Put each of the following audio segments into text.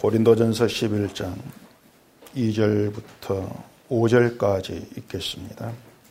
고린도전서 11장 2절부터 5절까지 읽겠습니다.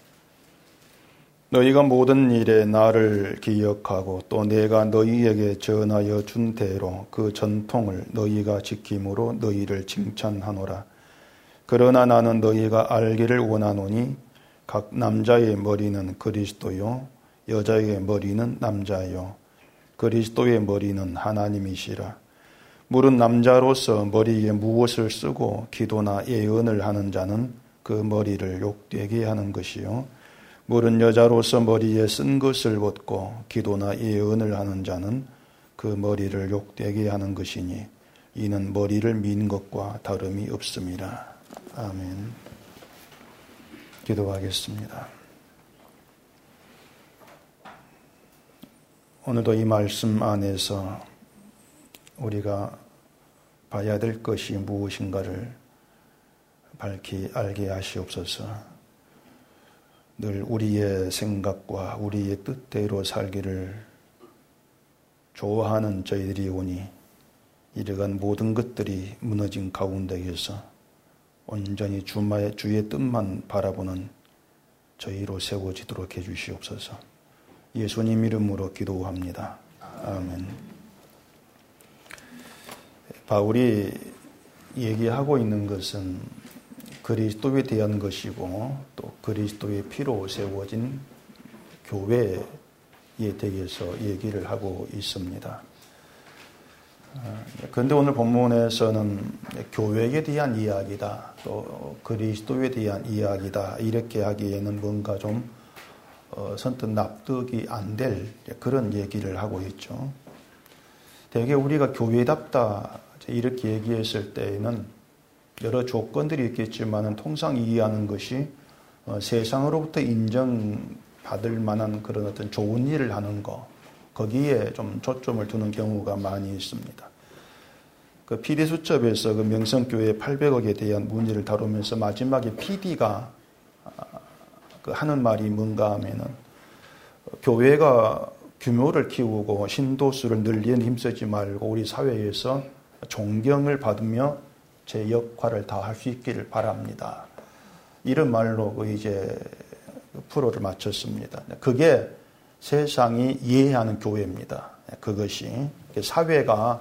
너희가 모든 일에 나를 기억하고 또 내가 너희에게 전하여 준 대로 그 전통을 너희가 지킴으로 너희를 칭찬하노라. 그러나 나는 너희가 알기를 원하노니 각 남자의 머리는 그리스도요 여자의 머리는 남자요 그리스도의 머리는 하나님이시라. 물은 남자로서 머리에 무엇을 쓰고 기도나 예언을 하는 자는 그 머리를 욕되게 하는 것이요 물은 여자로서 머리에 쓴 것을 벗고 기도나 예언을 하는 자는 그 머리를 욕되게 하는 것이니 이는 머리를 민 것과 다름이 없음이라. 아멘. 기도하겠습니다. 오늘도 이 말씀 안에서 우리가 봐야 될 것이 무엇인가를 밝히 알게 하시옵소서. 늘 우리의 생각과 우리의 뜻대로 살기를 좋아하는 저희들이 오니 이러한 모든 것들이 무너진 가운데에서 온전히 주의 뜻만 바라보는 저희로 세워지도록 해주시옵소서. 예수님 이름으로 기도합니다. 아멘. 바울이 얘기하고 있는 것은 그리스도에 대한 것이고 또 그리스도의 피로 세워진 교회에 대해서 얘기를 하고 있습니다. 그런데 오늘 본문에서는 교회에 대한 이야기다, 또 그리스도에 대한 이야기다 이렇게 하기에는 뭔가 좀 선뜻 납득이 안 될 그런 얘기를 하고 있죠. 대개 우리가 교회답다 이렇게 얘기했을 때에는 여러 조건들이 있겠지만 통상 이해하는 것이 세상으로부터 인정받을 만한 그런 어떤 좋은 일을 하는 거, 거기에 좀 초점을 두는 경우가 많이 있습니다. 그 PD 수첩에서 그 명성교회 800억에 대한 문제를 다루면서 마지막에 PD가 그 하는 말이 뭔가 하면은 교회가 규모를 키우고 신도수를 늘리는 힘쓰지 말고 우리 사회에서 존경을 받으며 제 역할을 다 할 수 있기를 바랍니다. 이런 말로 그 이제 프로를 마쳤습니다. 그게 세상이 이해하는 교회입니다. 그것이 사회가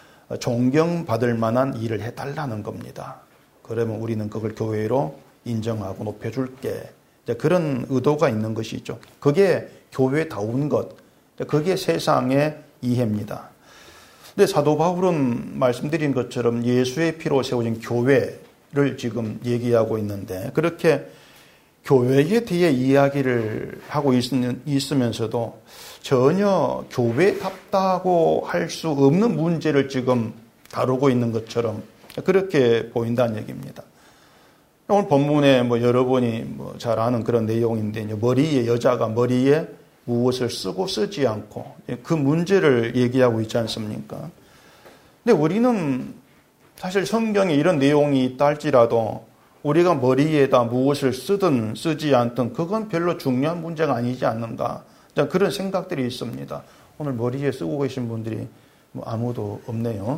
존경받을 만한 일을 해달라는 겁니다. 그러면 우리는 그걸 교회로 인정하고 높여줄게. 그런 의도가 있는 것이죠. 그게 교회다운 것, 그게 세상의 이해입니다. 근데 사도 바울은 말씀드린 것처럼 예수의 피로 세워진 교회를 지금 얘기하고 있는데 그렇게 교회에 대해 이야기를 하고 있으면서도 전혀 교회답다고 할 수 없는 문제를 지금 다루고 있는 것처럼 그렇게 보인다는 얘기입니다. 오늘 본문에 여러분이 잘 아는 그런 내용인데 여자가 머리에 무엇을 쓰고 쓰지 않고 그 문제를 얘기하고 있지 않습니까? 근데 우리는 사실 성경에 이런 내용이 있다 할지라도 우리가 머리에다 무엇을 쓰든 쓰지 않든 그건 별로 중요한 문제가 아니지 않는가 그런 생각들이 있습니다. 오늘 머리에 쓰고 계신 분들이 아무도 없네요.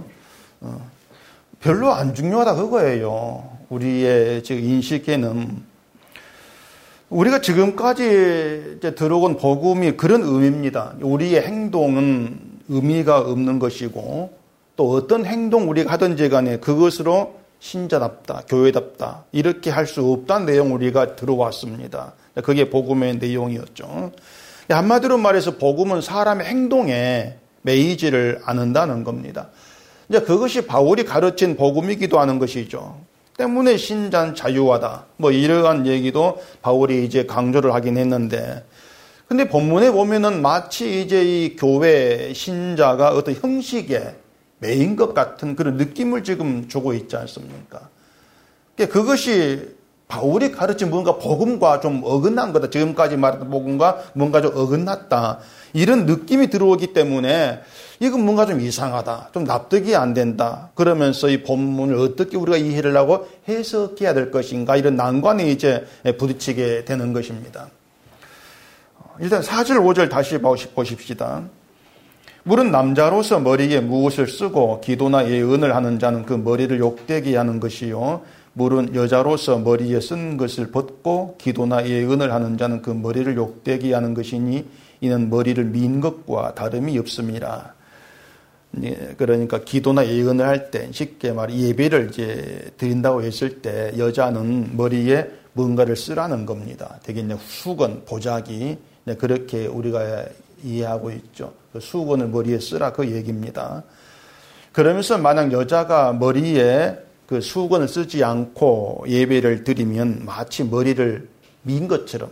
별로 안 중요하다 그거예요. 우리의 지금 인식에는 우리가 지금까지 들어온 복음이 그런 의미입니다. 우리의 행동은 의미가 없는 것이고 또 어떤 행동 우리가 하든지 간에 그것으로 신자답다, 교회답다 이렇게 할 수 없다는 내용 우리가 들어왔습니다. 그게 복음의 내용이었죠. 한마디로 말해서 복음은 사람의 행동에 매이지를 않는다는 겁니다. 이제 그것이 바울이 가르친 복음이기도 하는 것이죠. 때문에 신자는 자유하다. 이러한 얘기도 바울이 이제 강조를 하긴 했는데, 근데 본문에 보면은 마치 이제 이 교회 신자가 어떤 형식에 매인 것 같은 그런 느낌을 지금 주고 있지 않습니까? 그것이 바울이 가르친 뭔가 복음과 좀 어긋난 거다. 지금까지 말했던 복음과 뭔가 좀 어긋났다. 이런 느낌이 들어오기 때문에 이건 뭔가 좀 이상하다. 좀 납득이 안 된다. 그러면서 이 본문을 어떻게 우리가 이해를 하고 해석해야 될 것인가. 이런 난관에 이제 부딪히게 되는 것입니다. 일단 4절, 5절 다시 보십시다. 물은 남자로서 머리에 무엇을 쓰고 기도나 예언을 하는 자는 그 머리를 욕되게 하는 것이요. 물은 여자로서 머리에 쓴 것을 벗고 기도나 예언을 하는 자는 그 머리를 욕되게 하는 것이니 이는 머리를 민 것과 다름이 없음이라. 그러니까 기도나 예언을 할 때 쉽게 말해 예배를 이제 드린다고 했을 때 여자는 머리에 뭔가를 쓰라는 겁니다. 되게 이제 수건, 보자기 그렇게 우리가 이해하고 있죠. 그 수건을 머리에 쓰라 그 얘기입니다. 그러면서 만약 여자가 머리에 그 수건을 쓰지 않고 예배를 드리면 마치 머리를 민 것처럼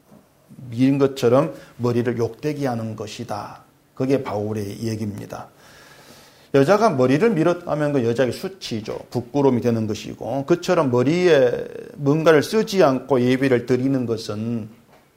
머리를 욕되게 하는 것이다. 그게 바울의 얘기입니다. 여자가 머리를 밀었다면 그 여자의 수치죠. 부끄러움이 되는 것이고 그처럼 머리에 뭔가를 쓰지 않고 예배를 드리는 것은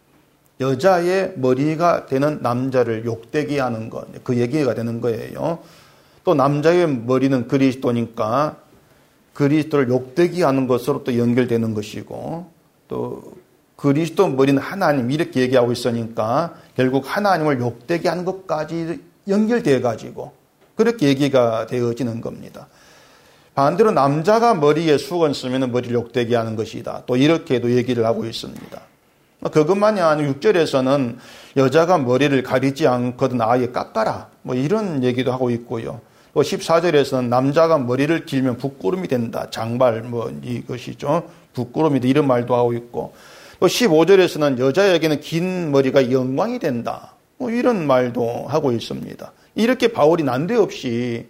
여자의 머리가 되는 남자를 욕되게 하는 것. 그 얘기가 되는 거예요. 또 남자의 머리는 그리스도니까 그리스도를 욕되게 하는 것으로 또 연결되는 것이고 또 그리스도 머리는 하나님 이렇게 얘기하고 있으니까 결국 하나님을 욕되게 하는 것까지 연결되어 가지고 그렇게 얘기가 되어지는 겁니다. 반대로 남자가 머리에 수건 쓰면 머리를 욕되게 하는 것이다. 또 이렇게도 얘기를 하고 있습니다. 그것만이 아니고 6절에서는 여자가 머리를 가리지 않거든 아예 깎아라. 뭐 이런 얘기도 하고 있고요. 또 14절에서는 남자가 머리를 길면 부끄러움이 된다. 장발 뭐 이것이죠. 부끄러움이 된다. 이런 말도 하고 있고 또 15절에서는 여자에게는 긴 머리가 영광이 된다. 뭐 이런 말도 하고 있습니다. 이렇게 바울이 난데없이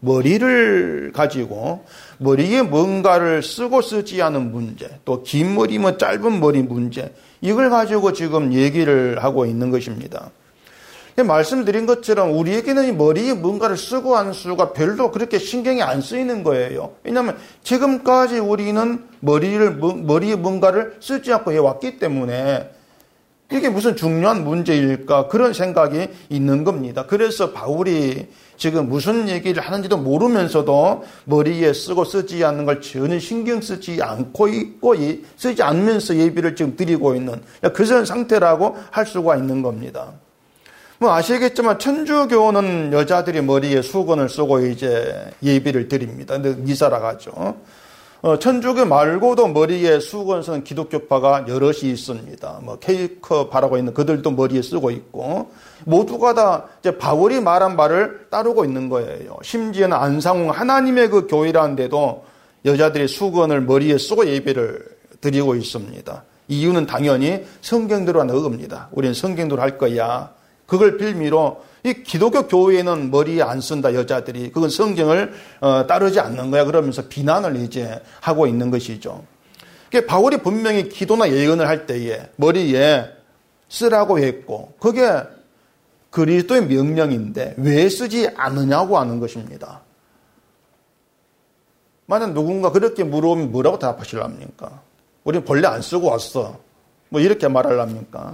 머리를 가지고 머리에 뭔가를 쓰고 쓰지 않은 문제, 또 긴 머리면 짧은 머리 문제, 이걸 가지고 지금 얘기를 하고 있는 것입니다. 말씀드린 것처럼 우리에게는 이 머리에 뭔가를 쓰고 안 쓰고가 별로 그렇게 신경이 안 쓰이는 거예요. 왜냐하면 지금까지 우리는 머리에 뭔가를 쓰지 않고 해왔기 때문에 이게 무슨 중요한 문제일까 그런 생각이 있는 겁니다. 그래서 바울이 지금 무슨 얘기를 하는지도 모르면서도 머리에 쓰고 쓰지 않는 걸 전혀 신경 쓰지 않고 있고 쓰지 않으면서 예배를 지금 드리고 있는 그런 상태라고 할 수가 있는 겁니다. 뭐 아시겠지만 천주교는 여자들이 머리에 수건을 쓰고 이제 예배를 드립니다. 근데 미사라 가죠. 천주교 말고도 머리에 수건 쓰는 기독교파가 여럿이 있습니다. 뭐 케이크파라고 있는 그들도 머리에 쓰고 있고 모두가 다 이제 바울이 말한 말을 따르고 있는 거예요. 심지어는 안상홍 하나님의 그 교회라는데도 여자들이 수건을 머리에 쓰고 예배를 드리고 있습니다. 이유는 당연히 성경대로 하는 겁니다. 우리는 성경대로 할 거야. 그걸 빌미로 이 기독교 교회에는 머리에 안 쓴다 여자들이 그건 성경을 따르지 않는 거야 그러면서 비난을 이제 하고 있는 것이죠. 그러니까 바울이 분명히 기도나 예언을 할 때에 머리에 쓰라고 했고 그게 그리스도의 명령인데 왜 쓰지 않느냐고 하는 것입니다. 만약 누군가 그렇게 물어보면 뭐라고 대답하시랍니까? 우리는 본래 안 쓰고 왔어. 뭐 이렇게 말하랍니까?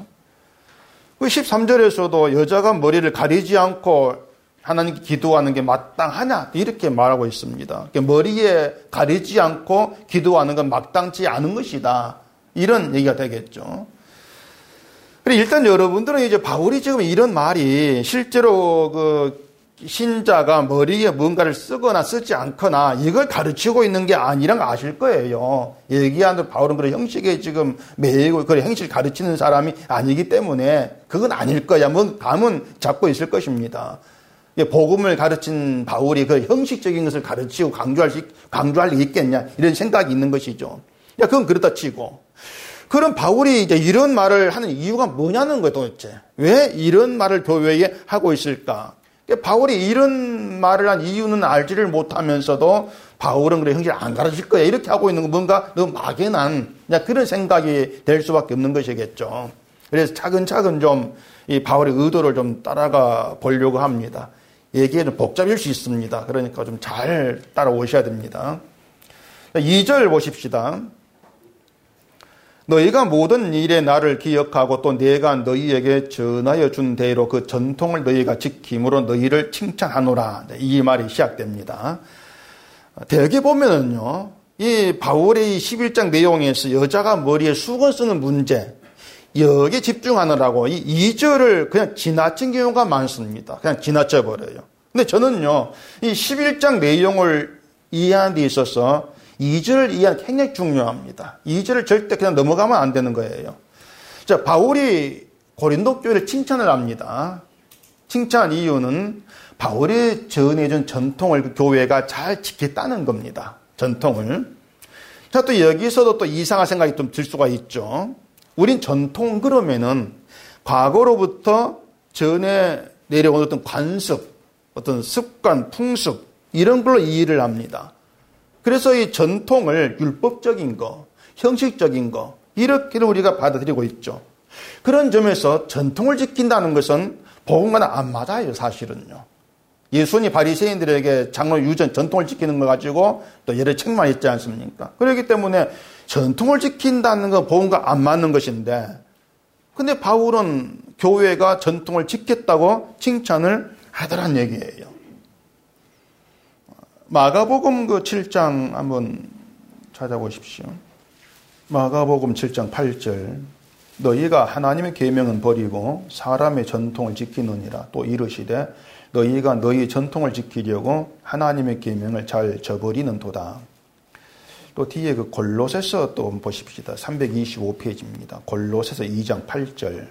13절에서도 여자가 머리를 가리지 않고 하나님께 기도하는 게 마땅하냐 이렇게 말하고 있습니다. 머리에 가리지 않고 기도하는 건 마땅치 않은 것이다. 이런 얘기가 되겠죠. 일단 여러분들은 이제 바울이 지금 이런 말이 실제로 그 신자가 머리에 뭔가를 쓰거나 쓰지 않거나 이걸 가르치고 있는 게 아니란 거 아실 거예요. 얘기하는 바울은 그런 형식에 지금 매이고 그런 형식을 가르치는 사람이 아니기 때문에 그건 아닐 거야. 뭐 감은 잡고 있을 것입니다. 복음을 가르친 바울이 그 형식적인 것을 가르치고 강조할 리 있겠냐 이런 생각이 있는 것이죠. 그건 그렇다 치고 그럼 바울이 이제 이런 말을 하는 이유가 뭐냐는 거예요 도대체. 왜 이런 말을 교회에 하고 있을까? 바울이 이런 말을 한 이유는 알지를 못하면서도 바울은 그래 형제를 안 가르칠 거야 이렇게 하고 있는 거 뭔가 너무 막연한 그런 생각이 될 수밖에 없는 것이겠죠. 그래서 차근차근 좀 이 바울의 의도를 좀 따라가 보려고 합니다. 얘기는 복잡할 수 있습니다. 그러니까 좀 잘 따라오셔야 됩니다. 2절 보십시다. 너희가 모든 일에 나를 기억하고 또 내가 너희에게 전하여 준 대로 그 전통을 너희가 지킴으로 너희를 칭찬하노라. 이 말이 시작됩니다. 대개 보면은요, 이 바울의 11장 내용에서 여자가 머리에 수건 쓰는 문제, 여기에 집중하느라고 이 2절을 그냥 지나친 경우가 많습니다. 그냥 지나쳐 버려요. 근데 저는요, 이 11장 내용을 이해하는 데 있어서 2절을 이해하는 게 굉장히 중요합니다. 2절을 절대 그냥 넘어가면 안 되는 거예요. 자, 바울이 고린도 교회를 칭찬을 합니다. 칭찬한 이유는 바울이 전해준 전통을 그 교회가 잘 지켰다는 겁니다. 전통을. 자, 또 여기서도 또 이상한 생각이 좀 들 수가 있죠. 우린 전통 그러면은 과거로부터 전해 내려온 어떤 관습, 어떤 습관, 풍습 이런 걸로 이해를 합니다. 그래서 이 전통을 율법적인 거, 형식적인 거 이렇게 우리가 받아들이고 있죠. 그런 점에서 전통을 지킨다는 것은 복음과는 안 맞아요, 사실은요. 예수님이 바리새인들에게 장로 유전 전통을 지키는 거 가지고 또 여러 책만 있지 않습니까? 그렇기 때문에 전통을 지킨다는 건 복음과 안 맞는 것인데, 근데 바울은 교회가 전통을 지켰다고 칭찬을 하더란 얘기예요. 마가복음 그 7장 한번 찾아보십시오. 마가복음 7장 8절. 너희가 하나님의 계명은 버리고 사람의 전통을 지키느니라. 또 이르시되 너희가 너희 전통을 지키려고 하나님의 계명을 잘 저버리는 도다. 또 뒤에 그 골로새서 또 보십시다. 325페이지입니다. 골로새서 2장 8절.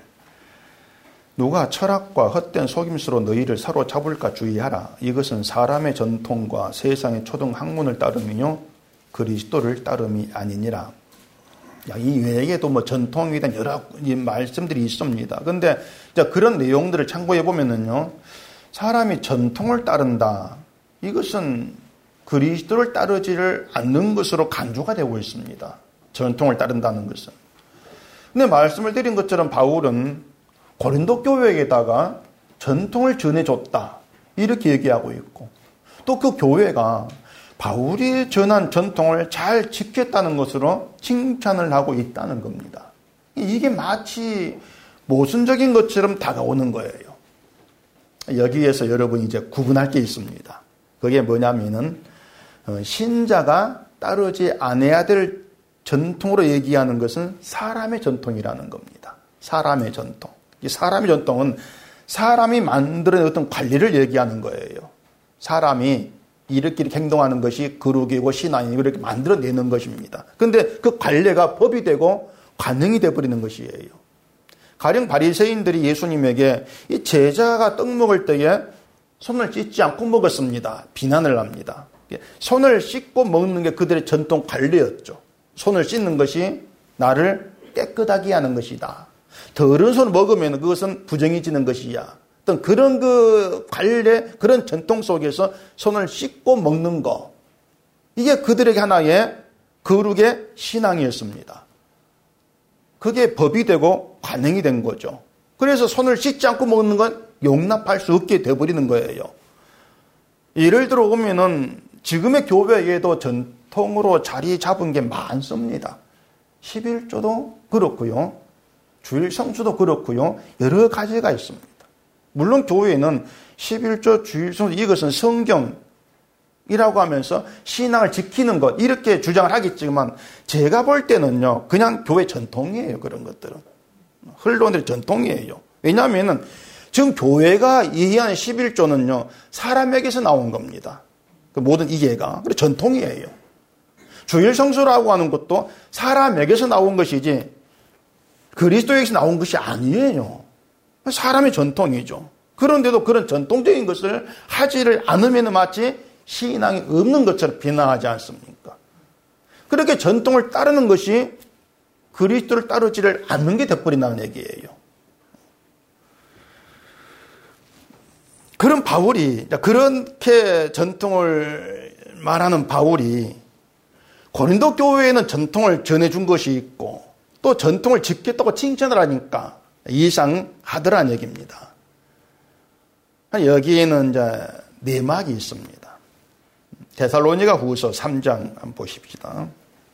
누가 철학과 헛된 속임수로 너희를 사로잡을까 주의하라. 이것은 사람의 전통과 세상의 초등 학문을 따름이요 그리스도를 따름이 아니니라. 이 외에도 뭐 전통에 대한 여러 말씀들이 있습니다. 그런데 그런 내용들을 참고해 보면은요, 사람이 전통을 따른다. 이것은 그리스도를 따르지를 않는 것으로 간주가 되고 있습니다. 전통을 따른다는 것은. 근데 말씀을 드린 것처럼 바울은 고린도 교회에다가 전통을 전해줬다. 이렇게 얘기하고 있고, 또 그 교회가 바울이 전한 전통을 잘 지켰다는 것으로 칭찬을 하고 있다는 겁니다. 이게 마치 모순적인 것처럼 다가오는 거예요. 여기에서 여러분이 이제 구분할 게 있습니다. 그게 뭐냐면은 신자가 따르지 않아야 될 전통으로 얘기하는 것은 사람의 전통이라는 겁니다. 사람의 전통. 이 사람의 전통은 사람이 만들어낸 어떤 관리를 얘기하는 거예요. 사람이 이렇게 행동하는 것이 거룩이고 신앙이고 이렇게 만들어내는 것입니다. 그런데 그 관례가 법이 되고 관행이 되어버리는 것이에요. 가령 바리새인들이 예수님에게 이 제자가 떡 먹을 때에 손을 씻지 않고 먹었습니다. 비난을 합니다. 손을 씻고 먹는 게 그들의 전통 관례였죠. 손을 씻는 것이 나를 깨끗하게 하는 것이다. 더러운 손을 먹으면 그것은 부정해지는 것이야. 어떤 그런 그 관례, 그런 전통 속에서 손을 씻고 먹는 거. 이게 그들에게 하나의 거룩의 신앙이었습니다. 그게 법이 되고 관행이 된 거죠. 그래서 손을 씻지 않고 먹는 건 용납할 수 없게 되어버리는 거예요. 예를 들어 보면은 지금의 교회에도 전통으로 자리 잡은 게 많습니다. 11조도 그렇고요. 주일 성수도 그렇고요. 여러 가지가 있습니다. 물론 교회는 11조 주일 성수 이것은 성경이라고 하면서 신앙을 지키는 것 이렇게 주장을 하겠지만 제가 볼 때는요. 그냥 교회 전통이에요. 그런 것들은. 흘러온 전통이에요. 왜냐하면 지금 교회가 이해하는 11조는요. 사람에게서 나온 겁니다. 그 모든 이해가. 그리고 전통이에요. 주일 성수라고 하는 것도 사람에게서 나온 것이지 그리스도에게서 나온 것이 아니에요. 사람의 전통이죠. 그런데도 그런 전통적인 것을 하지를 않으면 마치 신앙이 없는 것처럼 비난하지 않습니까? 그렇게 전통을 따르는 것이 그리스도를 따르지를 않는 게 돼버린다는 얘기예요. 그런 바울이, 그렇게 전통을 말하는 바울이 고린도 교회에는 전통을 전해준 것이 있고 또 전통을 지켰다고 칭찬을 하니까 이상하더란 얘기입니다. 여기에는 이제 내막이 있습니다. 데살로니가 후서 3장 한번 보십시다.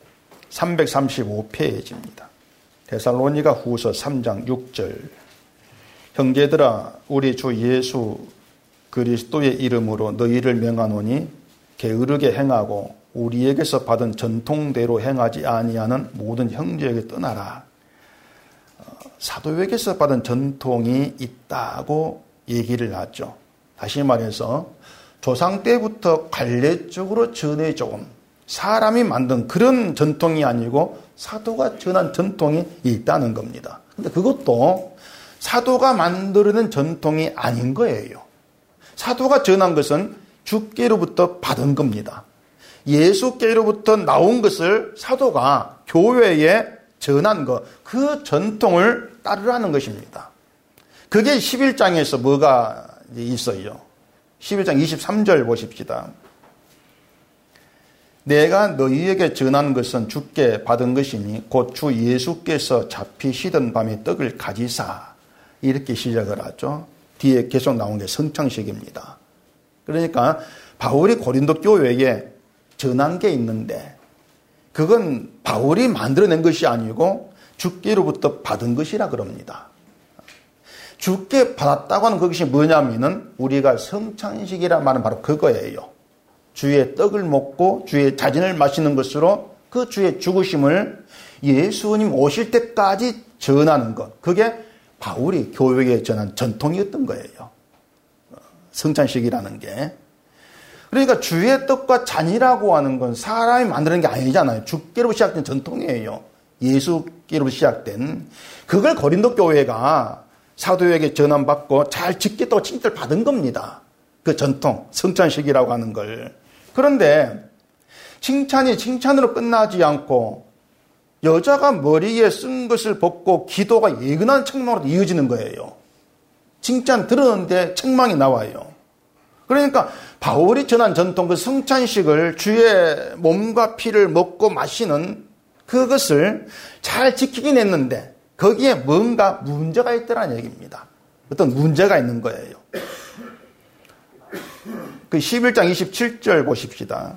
335페이지입니다. 데살로니가 후서 3장 6절. 형제들아 우리 주 예수 그리스도의 이름으로 너희를 명하노니 게으르게 행하고 우리에게서 받은 전통대로 행하지 아니하는 모든 형제에게 떠나라. 사도에게서 받은 전통이 있다고 얘기를 하죠. 다시 말해서 조상 때부터 관례적으로 전해져온 사람이 만든 그런 전통이 아니고 사도가 전한 전통이 있다는 겁니다. 근데 그것도 사도가 만들어낸 전통이 아닌 거예요. 사도가 전한 것은 주께로부터 받은 겁니다. 예수께로부터 나온 것을 사도가 교회에 전한 것, 그 전통을 따르라는 것입니다. 그게 11장에서 뭐가 있어요? 11장 23절 보십시다. 내가 너희에게 전한 것은 주께 받은 것이니 곧 주 예수께서 잡히시던 밤에 떡을 가지사, 이렇게 시작을 하죠. 뒤에 계속 나온 게 성창식입니다. 그러니까 바울이 고린도 교회에 전한 게 있는데 그건 바울이 만들어낸 것이 아니고 주께로부터 받은 것이라 그럽니다. 주께 받았다고 하는 그것이 뭐냐면은 우리가 성찬식이라 말은 바로 그거예요. 주의 떡을 먹고 주의 자진을 마시는 것으로 그 주의 죽으심을 예수님 오실 때까지 전하는 것. 그게 바울이 교회에 전한 전통이었던 거예요. 성찬식이라는 게. 그러니까 주의 떡과 잔이라고 하는 건 사람이 만드는 게 아니잖아요. 주께로부터 시작된 전통이에요. 예수께로부터 시작된. 그걸 고린도 교회가 사도에게 전환받고 잘 지켰다고 칭찬을 받은 겁니다. 그 전통, 성찬식이라고 하는 걸. 그런데 칭찬이 칭찬으로 끝나지 않고 여자가 머리에 쓴 것을 벗고 기도가 예근한 책망으로 이어지는 거예요. 칭찬 들었는데 책망이 나와요. 그러니까 바울이 전한 전통 그 성찬식을 주의 몸과 피를 먹고 마시는 그것을 잘 지키긴 했는데 거기에 뭔가 문제가 있더라는 얘기입니다. 어떤 문제가 있는 거예요. 그 11장 27절 보십시다.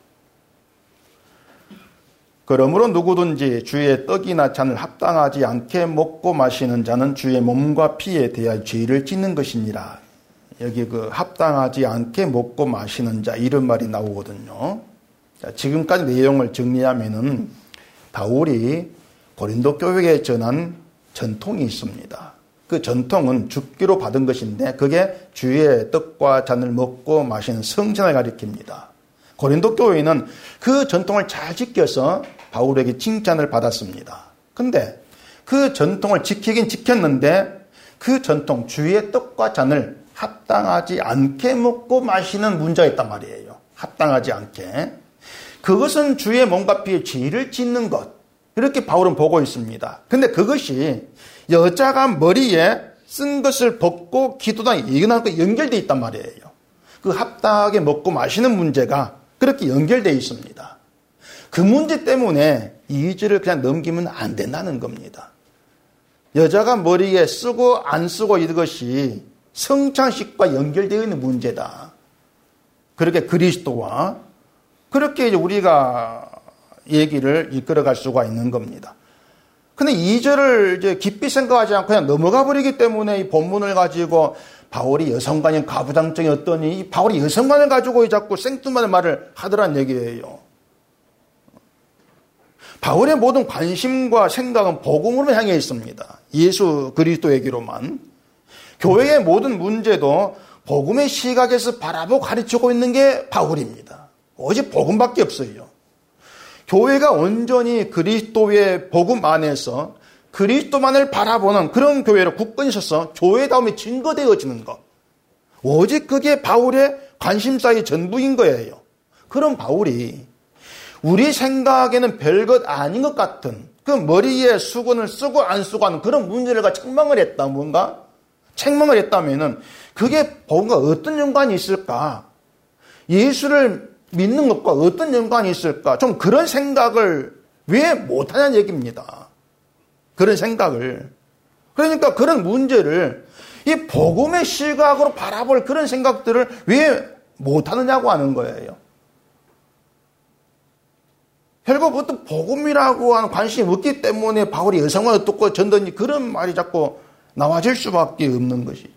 그러므로 누구든지 주의 떡이나 잔을 합당하지 않게 먹고 마시는 자는 주의 몸과 피에 대하여 죄를 짓는 것이니라. 여기 그 합당하지 않게 먹고 마시는 자 이런 말이 나오거든요. 자, 지금까지 내용을 정리하면은 바울이 고린도 교회에 전한 전통이 있습니다. 그 전통은 주께로 받은 것인데 그게 주의 떡과 잔을 먹고 마시는 성찬을 가리킵니다. 고린도 교회는 그 전통을 잘 지켜서 바울에게 칭찬을 받았습니다. 근데 그 전통을 지키긴 지켰는데 그 전통 주의 떡과 잔을 합당하지 않게 먹고 마시는 문제가 있단 말이에요. 합당하지 않게. 그것은 주의 몸과 피에 죄를 짓는 것. 이렇게 바울은 보고 있습니다. 근데 그것이 여자가 머리에 쓴 것을 벗고 기도당에 예근하는 것과 연결되어 있단 말이에요. 그 합당하게 먹고 마시는 문제가 그렇게 연결되어 있습니다. 그 문제 때문에 2절을 그냥 넘기면 안 된다는 겁니다. 여자가 머리에 쓰고 안 쓰고 이것이 성찬식과 연결되어 있는 문제다. 그렇게 그리스도와 그렇게 이제 우리가 얘기를 이끌어갈 수가 있는 겁니다. 근데 2절을 이제 깊이 생각하지 않고 그냥 넘어가 버리기 때문에 이 본문을 가지고 바울이 여성관이 가부장적이었더니 이 바울이 여성관을 가지고 자꾸 생뚱맞은 말을 하더란 얘기예요. 바울의 모든 관심과 생각은 복음으로 향해 있습니다. 예수 그리스도에게로만. 교회의 모든 문제도 복음의 시각에서 바라보고 가르치고 있는 게 바울입니다. 오직 복음밖에 없어요. 교회가 온전히 그리스도의 복음 안에서 그리스도만을 바라보는 그런 교회로 굳건히 서서 교회다움이 증거되어지는 것. 오직 그게 바울의 관심사의 전부인 거예요. 그런 바울이 우리 생각에는 별것 아닌 것 같은 그 머리에 수건을 쓰고 안 쓰고 하는 그런 문제를 책망을 했다. 뭔가 책망을 했다면은 그게 복음과 어떤 연관이 있을까? 예수를 믿는 것과 어떤 연관이 있을까? 좀 그런 생각을 왜 못하냐는 얘기입니다. 그런 생각을. 그러니까 그런 문제를 이 복음의 시각으로 바라볼 그런 생각들을 왜 못하느냐고 하는 거예요. 결국 어떤 복음이라고 하는 관심이 없기 때문에 바울이 여성을 듣고 전더니 그런 말이 자꾸 나와질 수밖에 없는 것이죠.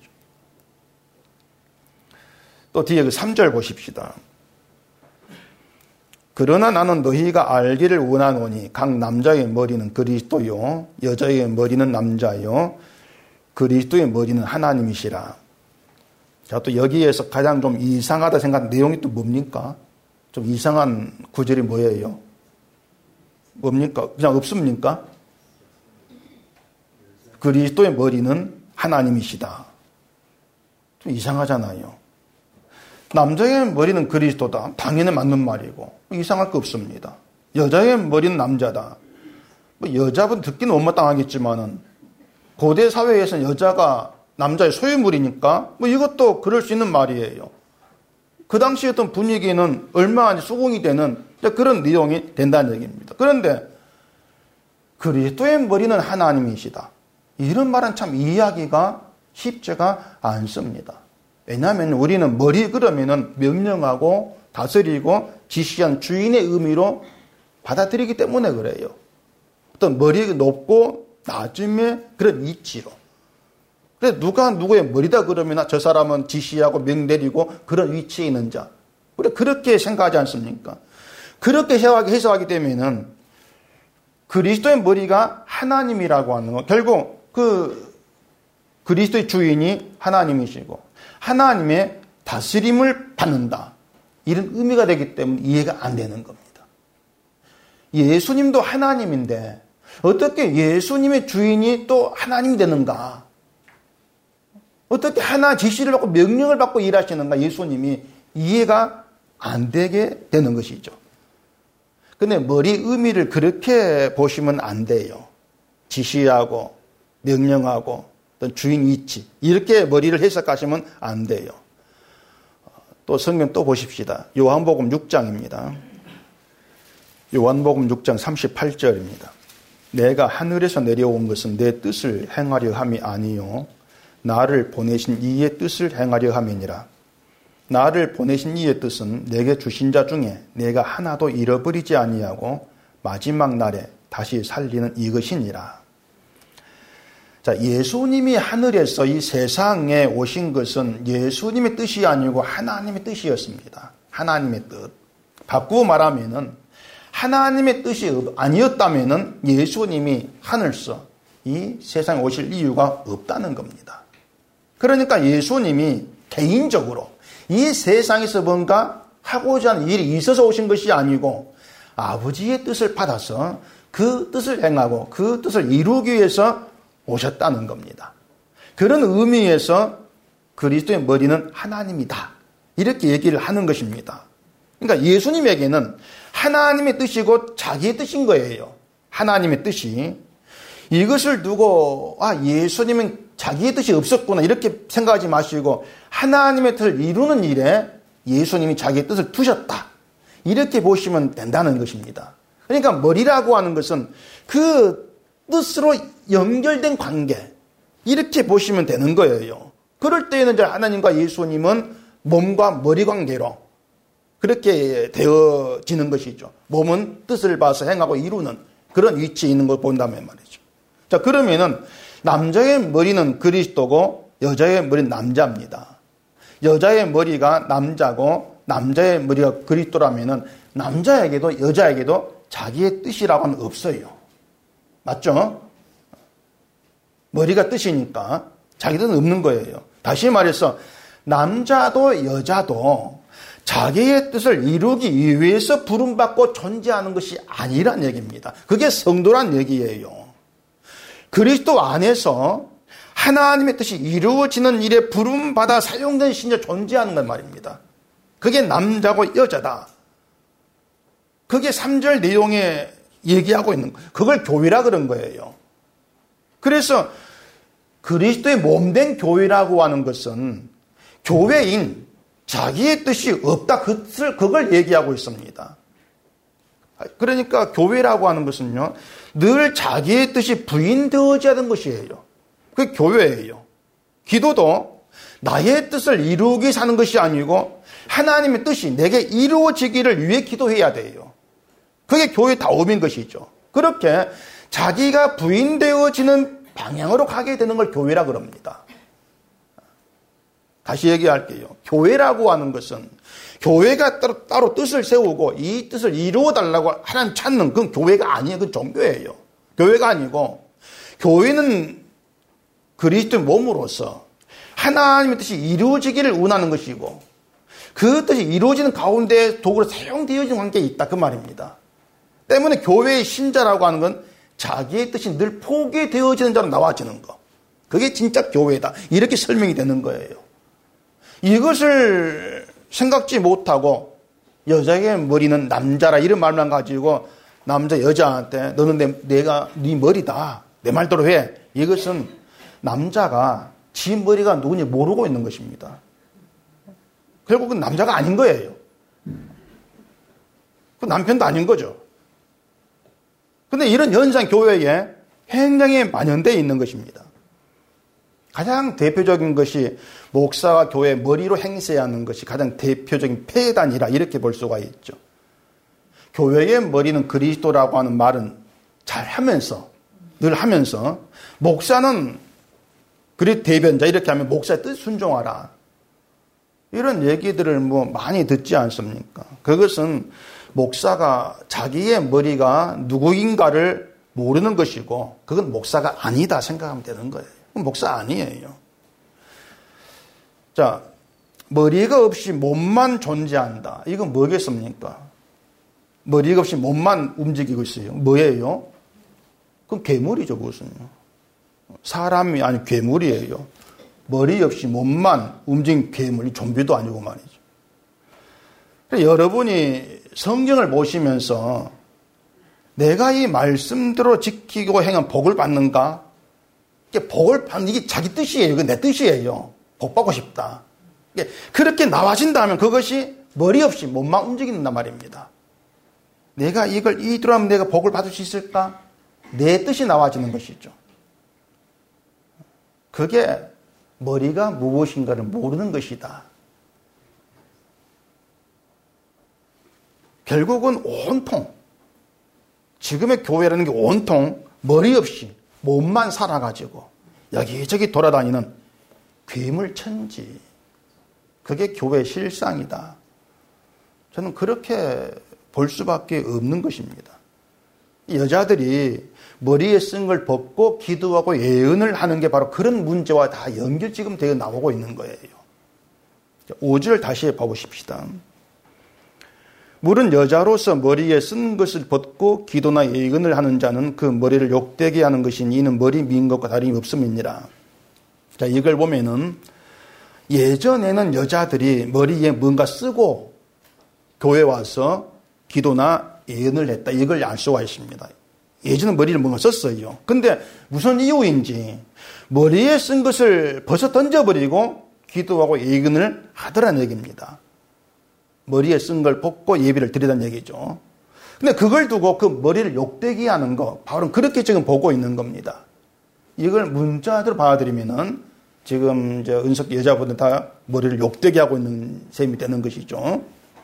또 뒤에 그 3절 보십시다. 그러나 나는 너희가 알기를 원하노니 각 남자의 머리는 그리스도요 여자의 머리는 남자요 그리스도의 머리는 하나님이시라. 자, 또 여기에서 가장 좀 이상하다 생각하는 내용이 또 뭡니까? 좀 이상한 구절이 뭐예요? 뭡니까? 그냥 없습니까? 그리스도의 머리는 하나님이시다. 좀 이상하잖아요. 남자의 머리는 그리스도다. 당연히 맞는 말이고 이상할 거 없습니다. 여자의 머리는 남자다. 뭐 여자분 듣기는 못마땅하겠지만은 고대 사회에서는 여자가 남자의 소유물이니까 뭐 이것도 그럴 수 있는 말이에요. 그 당시 어떤 분위기는 얼마 안 수긍이 되는 그런 내용이 된다는 얘기입니다. 그런데 그리스도의 머리는 하나님이시다. 이런 말은 참 이해하기가 쉽지가 않습니다. 왜냐하면 우리는 머리 그러면은 명령하고 다스리고 지시한 주인의 의미로 받아들이기 때문에 그래요. 어떤 머리가 높고 낮음의 그런 이치로. 그래서 누가 누구의 머리다 그러면 저 사람은 지시하고 명내리고 그런 위치에 있는 자. 우리가 그렇게 생각하지 않습니까? 그렇게 해석하게 되면은 그리스도의 머리가 하나님이라고 하는 거. 결국 그리스도의 주인이 하나님이시고 하나님의 다스림을 받는다. 이런 의미가 되기 때문에 이해가 안 되는 겁니다. 예수님도 하나님인데 어떻게 예수님의 주인이 또 하나님이 되는가? 어떻게 하나 지시를 받고 명령을 받고 일하시는가? 예수님이 이해가 안 되게 되는 것이죠. 근데 머리 의미를 그렇게 보시면 안 돼요. 지시하고 명령하고 어떤 주인 위치 이렇게 머리를 해석하시면 안 돼요. 또 성경 또 보십시다. 요한복음 6장입니다. 요한복음 6장 38절입니다. 내가 하늘에서 내려온 것은 내 뜻을 행하려 함이 아니요 나를 보내신 이의 뜻을 행하려 함이니라. 나를 보내신 이의 뜻은 내게 주신 자 중에 내가 하나도 잃어버리지 아니하고 마지막 날에 다시 살리는 이것이니라. 자, 예수님이 하늘에서 이 세상에 오신 것은 예수님의 뜻이 아니고 하나님의 뜻이었습니다. 하나님의 뜻. 바꾸어 말하면은 하나님의 뜻이 아니었다면은 예수님이 하늘서 이 세상에 오실 이유가 없다는 겁니다. 그러니까 예수님이 개인적으로 이 세상에서 뭔가 하고자 하는 일이 있어서 오신 것이 아니고 아버지의 뜻을 받아서 그 뜻을 행하고 그 뜻을 이루기 위해서 오셨다는 겁니다. 그런 의미에서 그리스도의 머리는 하나님이다. 이렇게 얘기를 하는 것입니다. 그러니까 예수님에게는 하나님의 뜻이고 자기의 뜻인 거예요. 하나님의 뜻이. 이것을 두고 예수님은 자기의 뜻이 없었구나 이렇게 생각하지 마시고 하나님의 뜻을 이루는 일에 예수님이 자기의 뜻을 두셨다. 이렇게 보시면 된다는 것입니다. 그러니까 머리라고 하는 것은 그 뜻으로 연결된 관계 이렇게 보시면 되는 거예요. 그럴 때에는 이제 하나님과 예수님은 몸과 머리 관계로 그렇게 되어지는 것이죠. 몸은 뜻을 봐서 행하고 이루는 그런 위치에 있는 걸 본다면 말이죠. 자, 그러면은 남자의 머리는 그리스도고 여자의 머리는 남자입니다. 여자의 머리가 남자고 남자의 머리가 그리스도라면은 남자에게도 여자에게도 자기의 뜻이라고는 없어요. 맞죠? 머리가 뜻이니까 자기 뜻은 없는 거예요. 다시 말해서 남자도 여자도 자기의 뜻을 이루기 위해서 부름받고 존재하는 것이 아니란 얘기입니다. 그게 성도란 얘기예요. 그리스도 안에서 하나님의 뜻이 이루어지는 일에 부름받아 사용된 신자 존재하는 것 말입니다. 그게 남자고 여자다. 그게 3절 내용에 얘기하고 있는 거예요. 그걸 교회라 그런 거예요. 그래서 그리스도의 몸된 교회라고 하는 것은 교회인 자기의 뜻이 없다. 그걸 얘기하고 있습니다. 그러니까 교회라고 하는 것은요, 늘 자기의 뜻이 부인되어져야 하는 것이에요. 그게 교회예요. 기도도 나의 뜻을 이루기 위해 사는 것이 아니고 하나님의 뜻이 내게 이루어지기를 위해 기도해야 돼요. 그게 교회의 다움인 것이죠. 그렇게 자기가 부인되어지는 방향으로 가게 되는 걸 교회라 그럽니다. 다시 얘기할게요. 교회라고 하는 것은 교회가 따로 뜻을 세우고 이 뜻을 이루어달라고 하나님 찾는 그건 교회가 아니에요. 그건 종교예요. 교회가 아니고 교회는 그리스도의 몸으로서 하나님의 뜻이 이루어지기를 원하는 것이고 그 뜻이 이루어지는 가운데 도구로 사용되어지는 관계에 있다 그 말입니다. 때문에 교회의 신자라고 하는 건 자기의 뜻이 늘 포기되어지는 자로 나와지는 거. 그게 진짜 교회다. 이렇게 설명이 되는 거예요. 이것을 생각지 못하고 여자의 머리는 남자라 이런 말만 가지고 남자 여자한테 너는 내가 네 머리다. 내 말대로 해. 이것은 남자가 지 머리가 누군지 모르고 있는 것입니다. 결국은 남자가 아닌 거예요. 그 남편도 아닌 거죠. 근데 이런 현상 교회에 굉장히 만연되어 있는 것입니다. 가장 대표적인 것이 목사가 교회 머리로 행세하는 것이 가장 대표적인 폐단이라 이렇게 볼 수가 있죠. 교회의 머리는 그리스도라고 하는 말은 잘 하면서 늘 하면서 목사는 그리스도 대변자 이렇게 하면 목사의 뜻 순종하라. 이런 얘기들을 많이 듣지 않습니까? 그것은 목사가 자기의 머리가 누구인가를 모르는 것이고 그건 목사가 아니다 생각하면 되는 거예요. 목사 아니에요. 자, 머리가 없이 몸만 존재한다. 이건 뭐겠습니까? 머리가 없이 몸만 움직이고 있어요. 뭐예요? 그건 괴물이죠, 그것은요. 사람이 아니 괴물이에요. 머리 없이 몸만 움직인 괴물이 좀비도 아니고 말이죠. 여러분이 성경을 보시면서 내가 이 말씀대로 지키고 행한 복을 받는가? 이게 복을 받는 이게 자기 뜻이에요. 이건 내 뜻이에요. 복 받고 싶다. 그렇게 나와진다면 그것이 머리 없이 몸만 움직인단 말입니다. 내가 이대로 하면 내가 복을 받을 수 있을까? 내 뜻이 나와지는 것이죠. 그게 머리가 무엇인가를 모르는 것이다. 결국은 온통 지금의 교회라는 게 온통 머리 없이 몸만 살아가지고 여기저기 돌아다니는 괴물천지. 그게 교회의 실상이다. 저는 그렇게 볼 수밖에 없는 것입니다. 여자들이 머리에 쓴 걸 벗고 기도하고 예언을 하는 게 바로 그런 문제와 다 연결 지금 되어 나오고 있는 거예요. 5절 다시 봐보십시다. 물은 여자로서 머리에 쓴 것을 벗고 기도나 예언을 하는 자는 그 머리를 욕되게 하는 것이니 이는 머리 민 것과 다름이 없음이니라. 자, 이걸 보면은 예전에는 여자들이 머리에 뭔가 쓰고 교회 와서 기도나 예언을 했다. 이걸 알 수가 있습니다. 예전에 머리를 뭔가 썼어요. 근데 무슨 이유인지 머리에 쓴 것을 벗어 던져버리고 기도하고 예언을 하더란 얘기입니다. 머리에 쓴 걸 벗고 예비를 드리다는 얘기죠. 근데 그걸 두고 그 머리를 욕되게 하는 거, 바울은 그렇게 지금 보고 있는 겁니다. 이걸 문자대로 받아들이면은 지금 이제 은석 여자분들 다 머리를 욕되게 하고 있는 셈이 되는 것이죠.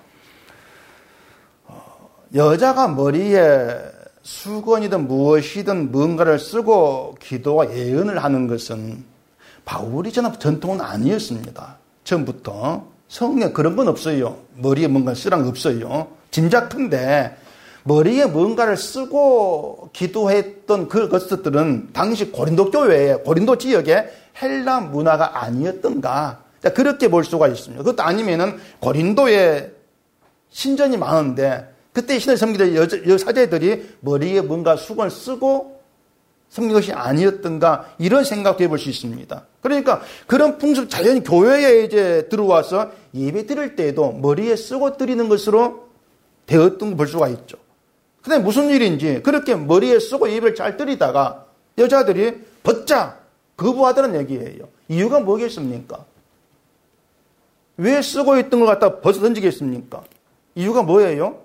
여자가 머리에 수건이든 무엇이든 뭔가를 쓰고 기도와 예언을 하는 것은 바울이 전통은 아니었습니다. 처음부터. 성경에 그런 건 없어요. 머리에 뭔가 쓰란 거 없어요. 짐작컨대 머리에 뭔가를 쓰고 기도했던 그 것들은 당시 고린도 교회에 고린도 지역에 헬라 문화가 아니었던가. 그렇게 볼 수가 있습니다. 그것도 아니면은 고린도에 신전이 많은데 그때 신을 섬기던 여사제들이 머리에 뭔가 수건을 쓰고 섬긴 것이 아니었던가 이런 생각도 해볼 수 있습니다. 그러니까 그런 풍습 자연히 교회에 이제 들어와서 예배 드릴 때에도 머리에 쓰고 드리는 것으로 되었던 걸 볼 수가 있죠. 근데 무슨 일인지 그렇게 머리에 쓰고 예배를 잘 드리다가 여자들이 벗자 거부하더라는 얘기예요. 이유가 뭐겠습니까? 왜 쓰고 있던 걸 갖다 벗어 던지겠습니까? 이유가 뭐예요?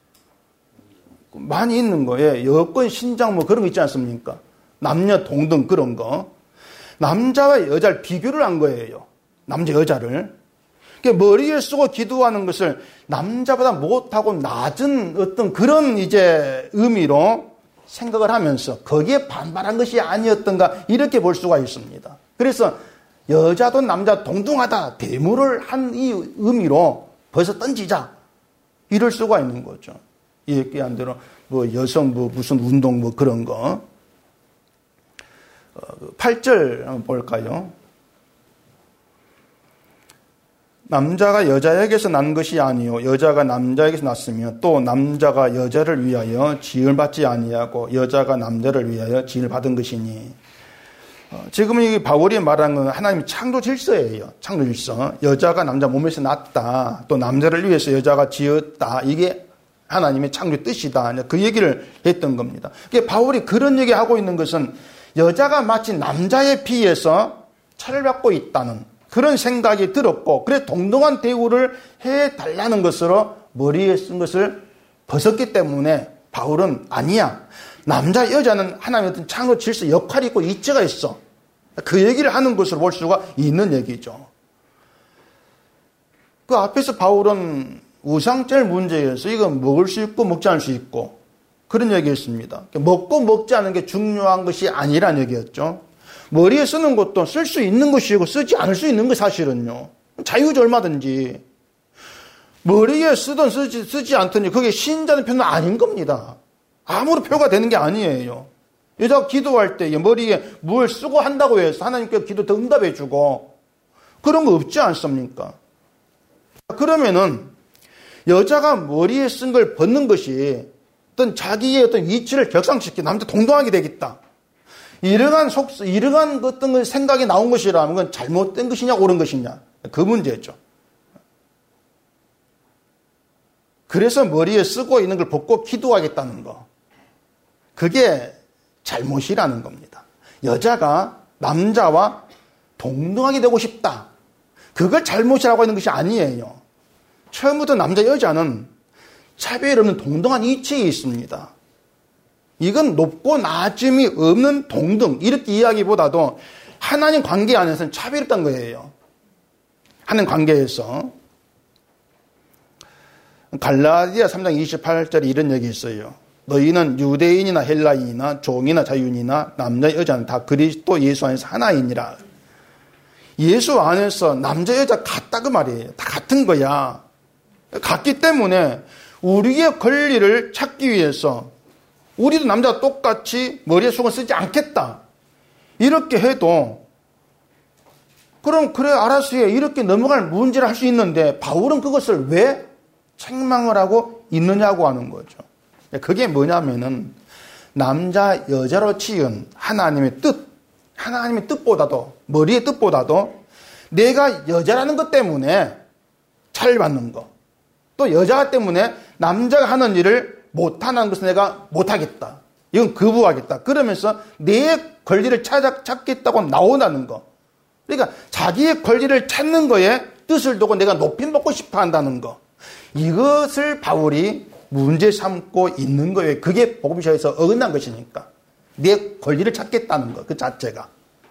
많이 있는 거예요. 여권, 신장 뭐 그런 거 있지 않습니까? 남녀 동등 그런 거. 남자와 여자를 비교를 한 거예요. 남자 여자를. 그러니까 머리에 쓰고 기도하는 것을 남자보다 못하고 낮은 어떤 그런 이제 의미로 생각을 하면서 거기에 반발한 것이 아니었던가 이렇게 볼 수가 있습니다. 그래서 여자도 남자 동등하다. 대물을 한 이 의미로 벌써 던지자. 이럴 수가 있는 거죠. 이 얘기한 대로 뭐 여성 뭐 무슨 운동 뭐 그런 거. 8절 한번 볼까요? 남자가 여자에게서 난 것이 아니요 여자가 남자에게서 났으며 또 남자가 여자를 위하여 지을 받지 아니하고 여자가 남자를 위하여 지을 받은 것이니. 지금 이 바울이 말하는 건 하나님의 창조 질서예요. 창조 질서. 여자가 남자 몸에서 났다. 또 남자를 위해서 여자가 지었다. 이게 하나님의 창조 뜻이다. 그 얘기를 했던 겁니다. 바울이 그런 얘기하고 있는 것은 여자가 마치 남자에 비해서 차별받고 있다는 그런 생각이 들었고, 그래 동등한 대우를 해달라는 것으로 머리에 쓴 것을 벗었기 때문에 바울은 아니야. 남자, 여자는 하나님의 어떤 창조 질서 역할이 있고 이치가 있어. 그 얘기를 하는 것으로 볼 수가 있는 얘기죠. 그 앞에서 바울은 우상절 문제에서 이건 먹을 수 있고 먹지 않을 수 있고 그런 얘기했습니다. 먹고 먹지 않은 게 중요한 것이 아니란 얘기였죠. 머리에 쓰는 것도 쓸 수 있는 것이고 쓰지 않을 수 있는 거 사실은요. 자유지 얼마든지. 머리에 쓰든 쓰지 않든지 그게 신자는 표는 아닌 겁니다. 아무런 표가 되는 게 아니에요. 여자가 기도할 때 머리에 뭘 쓰고 한다고 해서 하나님께 기도 더 응답해 주고 그런 거 없지 않습니까? 그러면은 여자가 머리에 쓴 걸 벗는 것이 어떤 자기의 어떤 위치를 격상시키고 남자 동등하게 되겠다. 이러한 어떤 생각이 나온 것이라면 그건 잘못된 것이냐 옳은 것이냐 그 문제죠. 그래서 머리에 쓰고 있는 걸 벗고 기도하겠다는 거. 그게 잘못이라는 겁니다. 여자가 남자와 동등하게 되고 싶다. 그걸 잘못이라고 하는 것이 아니에요. 처음부터 남자 여자는 차별 없는 동등한 이치에 있습니다. 이건 높고 낮음이 없는 동등 이렇게 이야기보다도 하나님 관계 안에서는 차별이 없다는 거예요. 하나님 관계에서. 갈라디아 3장 28절에 이런 얘기 있어요. 너희는 유대인이나 헬라인이나 종이나 자유인이나 남자 여자는 다 그리스도 예수 안에서 하나이니라. 예수 안에서 남자 여자 같다 그 말이에요. 다 같은 거야. 같기 때문에 우리의 권리를 찾기 위해서 우리도 남자와 똑같이 머리에 속은 쓰지 않겠다. 이렇게 해도 그럼 그래 알아서 해. 이렇게 넘어갈 문제를 할 수 있는데 바울은 그것을 왜 책망을 하고 있느냐고 하는 거죠. 그게 뭐냐면은 남자 여자로 지은 하나님의 뜻보다도 머리의 뜻보다도 내가 여자라는 것 때문에 차별받는 거. 또 여자 때문에 남자가 하는 일을 못하는 것을 내가 못하겠다. 이건 거부하겠다. 그러면서 내 권리를 찾겠다고 나온다는 거. 그러니까 자기의 권리를 찾는 거에 뜻을 두고 내가 높임 받고 싶어 한다는 거. 이것을 바울이 문제 삼고 있는 거예요. 그게 복음서에서 어긋난 것이니까. 내 권리를 찾겠다는 거. 그 자체가.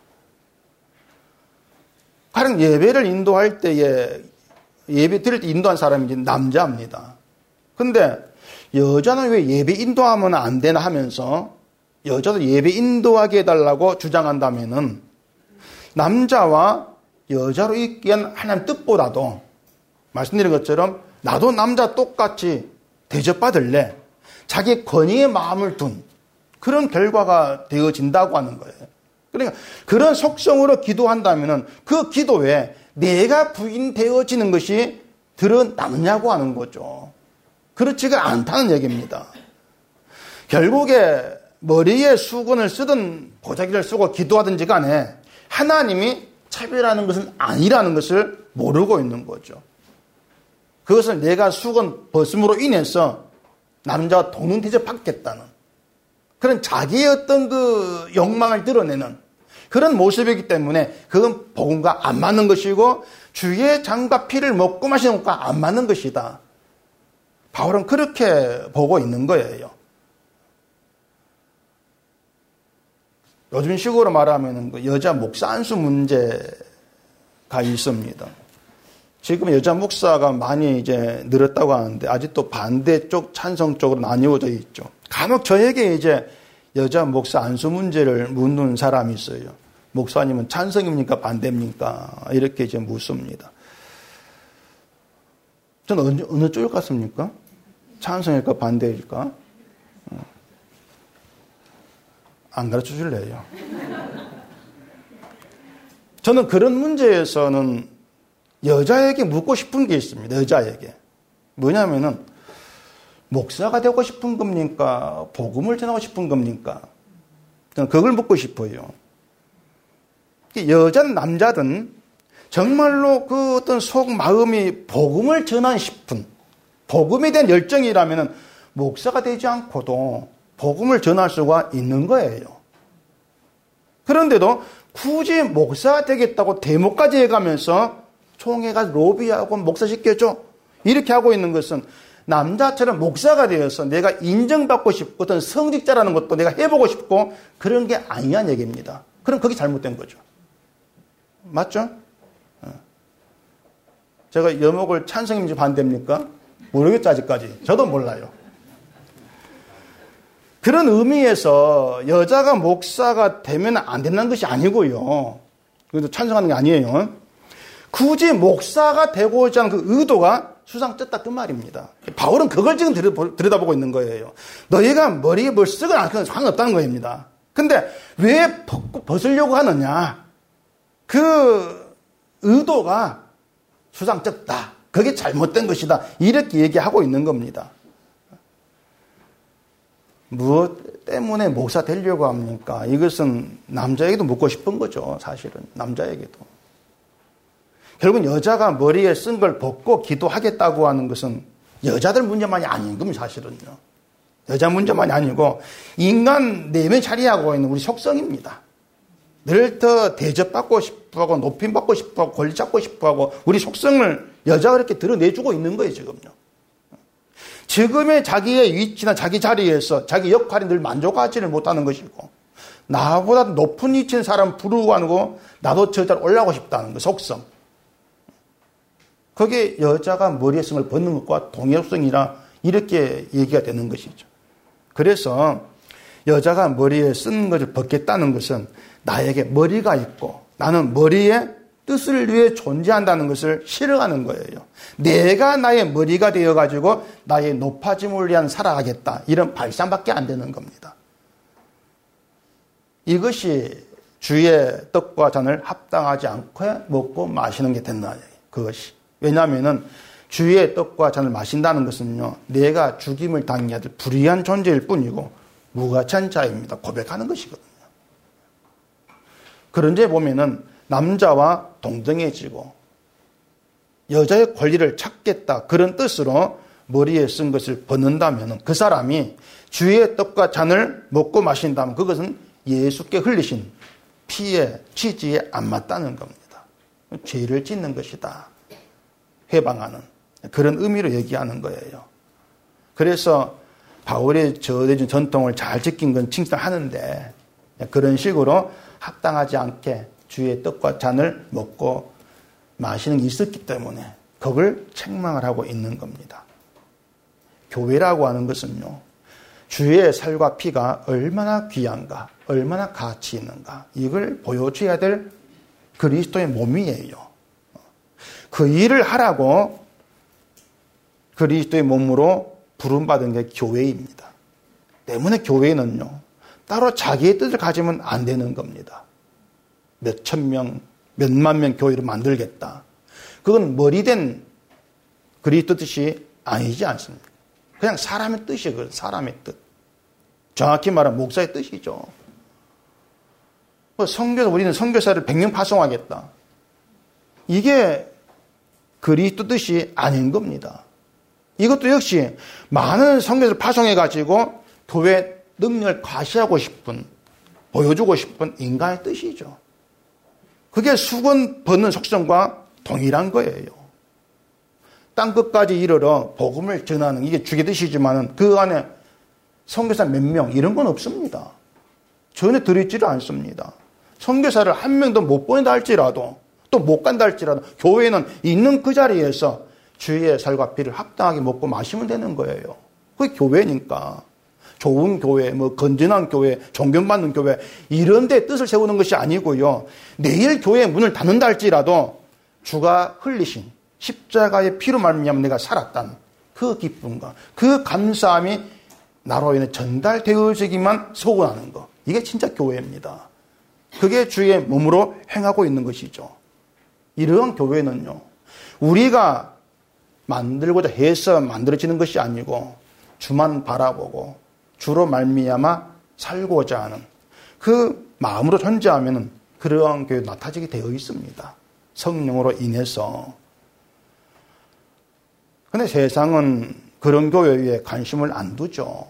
가령 예배를 인도할 때에 예배 드릴 때 인도한 사람이 남자입니다. 근데 여자는 왜 예배 인도하면 안 되나 하면서 여자도 예배 인도하게 해달라고 주장한다면은 남자와 여자로 있기 위한 하나님 뜻보다도 말씀드린 것처럼 나도 남자 똑같이 대접받을래. 자기 권위의 마음을 둔 그런 결과가 되어진다고 하는 거예요. 그러니까 그런 속성으로 기도한다면은 그 기도에 내가 부인되어지는 것이 드러나느냐고 하는 거죠. 그렇지가 않다는 얘기입니다. 결국에 머리에 수건을 쓰든 보자기를 쓰고 기도하든지 간에 하나님이 차별하는 것은 아니라는 것을 모르고 있는 거죠. 그것을 내가 수건 벗음으로 인해서 남자와 동등 대접받겠다는 그런 자기의 어떤 그 욕망을 드러내는 그런 모습이기 때문에 그건 복음과 안 맞는 것이고 주의 장과 피를 먹고 마시는 것과 안 맞는 것이다. 바울은 그렇게 보고 있는 거예요. 요즘 식으로 말하면 그 여자 목사 안수 문제가 있습니다. 지금 여자 목사가 많이 이제 늘었다고 하는데 아직도 반대쪽 찬성 쪽으로 나뉘어져 있죠. 간혹 저에게 이제 여자 목사 안수 문제를 묻는 사람이 있어요. 목사님은 찬성입니까? 반대입니까? 이렇게 이제 묻습니다. 저는 어느 쪽일 것 같습니까? 찬성일까? 반대일까? 안 가르쳐 줄래요? 저는 그런 문제에서는 여자에게 묻고 싶은 게 있습니다. 여자에게. 뭐냐면은, 목사가 되고 싶은 겁니까? 복음을 전하고 싶은 겁니까? 저는 그걸 묻고 싶어요. 여자든 남자든 정말로 그 어떤 속 마음이 복음을 전하고 싶은, 복음에 대한 열정이라면은 목사가 되지 않고도 복음을 전할 수가 있는 거예요. 그런데도 굳이 목사가 되겠다고 데모까지 해가면서 총회가 로비하고 목사 시켜줘 이렇게 하고 있는 것은 남자처럼 목사가 되어서 내가 인정받고 싶고 어떤 성직자라는 것도 내가 해보고 싶고 그런 게 아니냐는 얘기입니다. 그럼 그게 잘못된 거죠. 맞죠? 제가 여목을 찬성인지 반대입니까? 모르겠죠, 아직까지. 저도 몰라요. 그런 의미에서 여자가 목사가 되면 안 된다는 것이 아니고요. 그래도 찬성하는 게 아니에요. 굳이 목사가 되고자 하는 그 의도가 수상쩍다 그 말입니다. 바울은 그걸 지금 들여다보고 있는 거예요. 너희가 머리에 뭘 쓰건 안 쓰건 상관없다는 겁니다. 근데 왜 벗으려고 하느냐? 그 의도가 수상쩍다. 그게 잘못된 것이다. 이렇게 얘기하고 있는 겁니다. 무엇 때문에 목사 되려고 합니까? 이것은 남자에게도 묻고 싶은 거죠. 사실은 남자에게도. 결국은 여자가 머리에 쓴 걸 벗고 기도하겠다고 하는 것은 여자들 문제만이 아닌 겁니다. 사실은요. 여자 문제만이 아니고 인간 내면 자리하고 있는 우리 속성입니다. 늘 더 대접받고 싶어하고 높임받고 싶어하고 권리 잡고 싶어하고 우리 속성을 여자가 이렇게 드러내주고 있는 거예요. 지금요. 지금의 자기의 위치나 자기 자리에서 자기 역할이 늘 만족하지를 못하는 것이고 나보다 높은 위치인 있는 사람 부러워하고 나도 저 자리에 올라가고 싶다는 그 속성. 그게 여자가 머리에 쓴 걸 벗는 것과 동일성이라 이렇게 얘기가 되는 것이죠. 그래서 여자가 머리에 쓴 것을 벗겠다는 것은 나에게 머리가 있고 나는 머리에 뜻을 위해 존재한다는 것을 싫어하는 거예요. 내가 나의 머리가 되어가지고 나의 높아짐을 위한 살아가겠다. 이런 발상밖에 안 되는 겁니다. 이것이 주의 떡과 잔을 합당하지 않고 먹고 마시는 게 된다. 그것이. 왜냐하면 주의 떡과 잔을 마신다는 것은요. 내가 죽임을 당해야 될 불의한 존재일 뿐이고 무가치한 자입니다. 고백하는 것이거든요. 그런 데 보면은 남자와 동등해지고 여자의 권리를 찾겠다 그런 뜻으로 머리에 쓴 것을 벗는다면 그 사람이 주의 떡과 잔을 먹고 마신다면 그것은 예수께 흘리신 피의 취지에 안 맞다는 겁니다. 죄를 짓는 것이다. 회방하는 그런 의미로 얘기하는 거예요. 그래서 바울의 저해준 전통을 잘 지킨 건 칭찬하는데 그런 식으로 합당하지 않게 주의 떡과 잔을 먹고 마시는 게 있었기 때문에 그걸 책망을 하고 있는 겁니다. 교회라고 하는 것은요. 주의 살과 피가 얼마나 귀한가, 얼마나 가치 있는가 이걸 보여줘야 될 그리스도의 몸이에요. 그 일을 하라고 그리스도의 몸으로 부름받은 게 교회입니다. 때문에 교회는요. 따로 자기의 뜻을 가지면 안 되는 겁니다. 몇천 명, 몇만 명 교회를 만들겠다. 그건 머리된 그리스도 뜻이 아니지 않습니까? 그냥 사람의 뜻이거든요. 사람의 뜻. 정확히 말하면 목사의 뜻이죠. 우리는 선교사를 100명 파송하겠다. 이게 그리스도 뜻이 아닌 겁니다. 이것도 역시 많은 선교사를 파송해가지고 교회 능력을 과시하고 싶은, 보여주고 싶은 인간의 뜻이죠. 그게 수건 벗는 속성과 동일한 거예요. 땅끝까지 이르러 복음을 전하는 이게 주의 뜻이지만 그 안에 선교사 몇 명 이런 건 없습니다. 전혀 들어있지를 않습니다. 선교사를 한 명도 못 보낸다 할지라도 또 못 간다 할지라도 교회는 있는 그 자리에서 주의 살과 피를 합당하게 먹고 마시면 되는 거예요. 그게 교회니까. 좋은 교회, 뭐 건전한 교회, 존경받는 교회 이런 데 뜻을 세우는 것이 아니고요. 내일 교회 문을 닫는다 할지라도 주가 흘리신 십자가의 피로 말미암아 내가 살았다는 그 기쁨과 그 감사함이 나로 인해 전달되어지기만 소원하는 것. 이게 진짜 교회입니다. 그게 주의 몸으로 행하고 있는 것이죠. 이러한 교회는요, 우리가 만들고자 해서 만들어지는 것이 아니고 주만 바라보고 주로 말미암아 살고자 하는 그 마음으로 존재하면 그러한 교회 나타지게 되어 있습니다. 성령으로 인해서. 그런데 세상은 그런 교회에 관심을 안 두죠.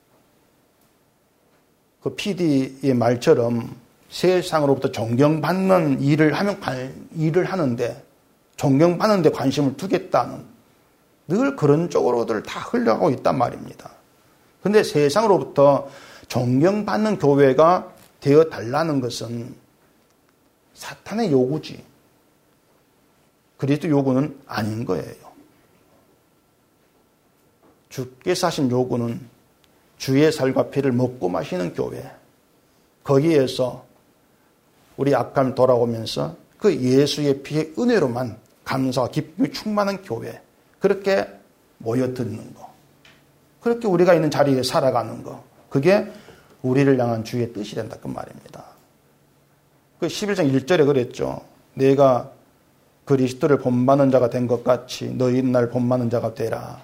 그 PD의 말처럼 세상으로부터 존경받는 일을 하는데 존경받는 데 관심을 두겠다는 늘 그런 쪽으로들 다 흘러가고 있단 말입니다. 그런데 세상으로부터 존경받는 교회가 되어 달라는 것은 사탄의 요구지 그리스도 요구는 아닌 거예요. 주께서 하신 요구는 주의 살과 피를 먹고 마시는 교회, 거기에서 우리 악함을 돌아오면서 그 예수의 피의 은혜로만 감사와 기쁨이 충만한 교회, 그렇게 모여드는 거, 그렇게 우리가 있는 자리에 살아가는 거, 그게 우리를 향한 주의 뜻이 된다 그 말입니다. 그 11장 1절에 그랬죠. 내가 그리스도를 본받는 자가 된 것 같이 너희 날 본받는 자가 되라.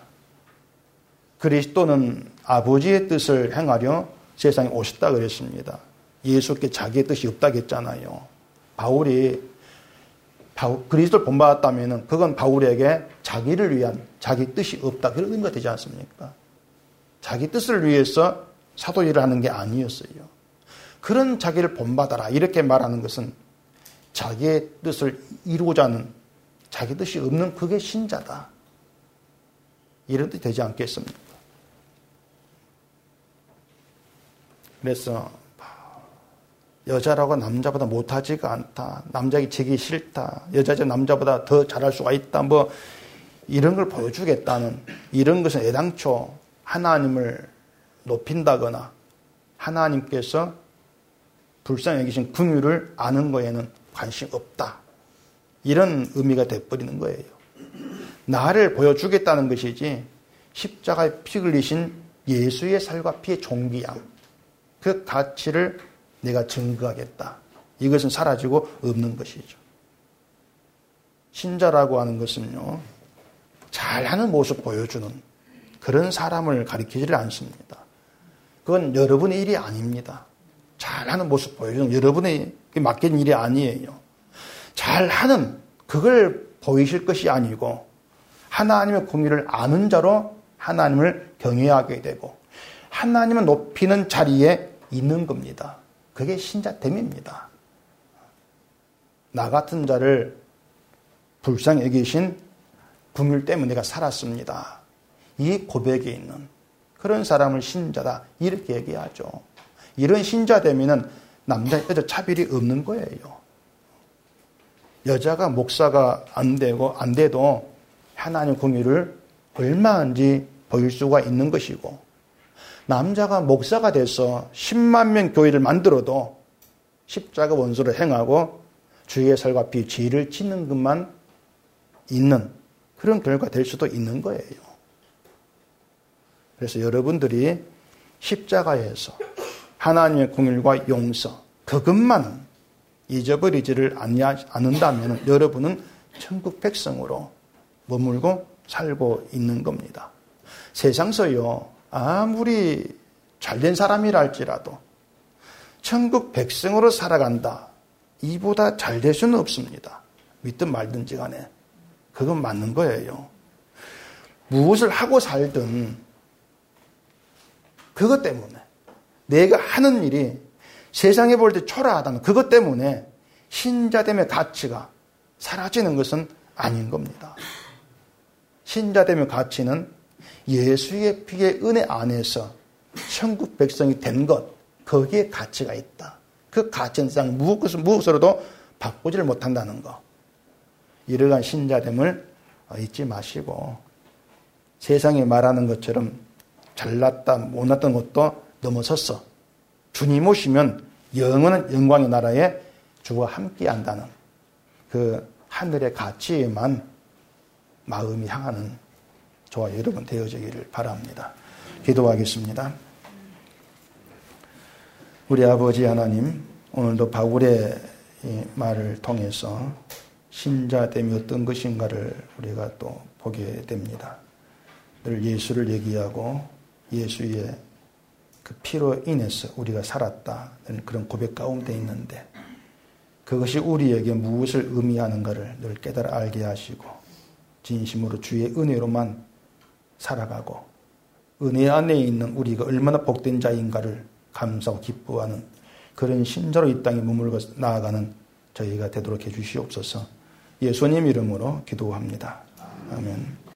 그리스도는 아버지의 뜻을 행하려 세상에 오셨다 그랬습니다. 예수께 자기의 뜻이 없다고 했잖아요. 바울이 그리스도를 본받았다면 그건 바울에게 자기를 위한 자기 뜻이 없다 그런 의미가 되지 않습니까? 자기 뜻을 위해서 사도 일을 하는 게 아니었어요. 그런 자기를 본받아라 이렇게 말하는 것은 자기의 뜻을 이루고자 하는 자기 뜻이 없는 그게 신자다. 이런 뜻이 되지 않겠습니까? 그래서 여자라고 남자보다 못하지가 않다. 남자에게 지기 싫다. 여자가 남자보다 더 잘할 수가 있다. 뭐 이런 걸 보여주겠다는 이런 것은 애당초 하나님을 높인다거나 하나님께서 불쌍히 여기신 긍휼을 아는 거에는 관심 없다. 이런 의미가 돼버리는 거예요. 나를 보여주겠다는 것이지 십자가에 피 흘리신 예수의 살과 피의 존귀함, 그 가치를 내가 증거하겠다. 이것은 사라지고 없는 것이죠. 신자라고 하는 것은요, 잘하는 모습 보여주는 그런 사람을 가리키지를 않습니다. 그건 여러분의 일이 아닙니다. 잘하는 모습 보여주는 여러분의 맡긴 일이 아니에요. 잘하는 그걸 보이실 것이 아니고 하나님의 공의를 아는 자로 하나님을 경외하게 되고 하나님을 높이는 자리에 있는 겁니다. 그게 신자됨입니다. 나 같은 자를 불쌍히 여기신 긍휼 때문에 내가 살았습니다. 이 고백에 있는 그런 사람을 신자다 이렇게 얘기하죠. 이런 신자 되면은 남자 여자 차별이 없는 거예요. 여자가 목사가 안 돼도 하나님 긍휼을 얼마인지 보일 수가 있는 것이고, 남자가 목사가 돼서 10만 명 교회를 만들어도 십자가 원수를 행하고 주의 살과 피 죄를 짓는 것만 있는 그런 결과 될 수도 있는 거예요. 그래서 여러분들이 십자가에서 하나님의 긍휼과 용서 그것만 잊어버리지를 않는다면 여러분은 천국 백성으로 머물고 살고 있는 겁니다. 세상서요, 아무리 잘된 사람이라 할지라도 천국 백성으로 살아간다. 이보다 잘 될 수는 없습니다. 믿든 말든지 간에. 그건 맞는 거예요. 무엇을 하고 살든 그것 때문에 내가 하는 일이 세상에 볼 때 초라하다는 그것 때문에 신자됨의 가치가 사라지는 것은 아닌 겁니다. 신자됨의 가치는 예수의 피의 은혜 안에서 천국 백성이 된 것, 거기에 가치가 있다. 그 가치는 세상 무엇으로도 바꾸지를 못한다는 것. 이러한 신자됨을 잊지 마시고 세상이 말하는 것처럼 잘났다 못났던 것도 넘어섰어. 주님 오시면 영원한 영광의 나라에 주와 함께 한다는 그 하늘의 가치에만 마음이 향하는 저와 여러분 되어지기를 바랍니다. 기도하겠습니다. 우리 아버지 하나님, 오늘도 바울의 이 말을 통해서 신자됨이 어떤 것인가를 우리가 또 보게 됩니다. 늘 예수를 얘기하고 예수의 그 피로 인해서 우리가 살았다는 그런 고백 가운데 있는데 그것이 우리에게 무엇을 의미하는가를 늘 깨달아 알게 하시고 진심으로 주의 은혜로만 살아가고 은혜 안에 있는 우리가 얼마나 복된 자인가를 감사하고 기뻐하는 그런 신자로 이 땅에 머물고 나아가는 저희가 되도록 해주시옵소서. 예수님 이름으로 기도합니다. 아멘.